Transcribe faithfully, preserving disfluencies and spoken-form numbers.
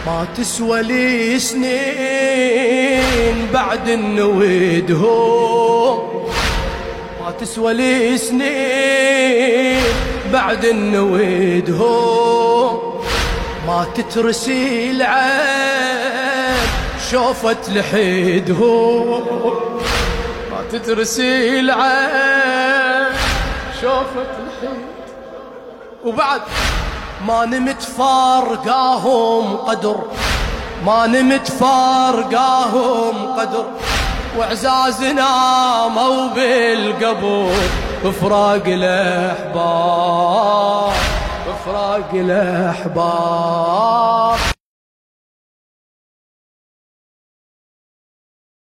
ما تسوى لي سنين بعد النويدهم، ما تسوى لي سنين بعد النويدهم، ما تترسي العين شوفت لحيدهم، ما تترسي العين شوفت لحيد. وبعد ما نمت فارقاهم قدر، ما نمت فارقاهم قدر، وعزازنا مو بالقبر، بفراق الأحباب، بفراق الأحباب.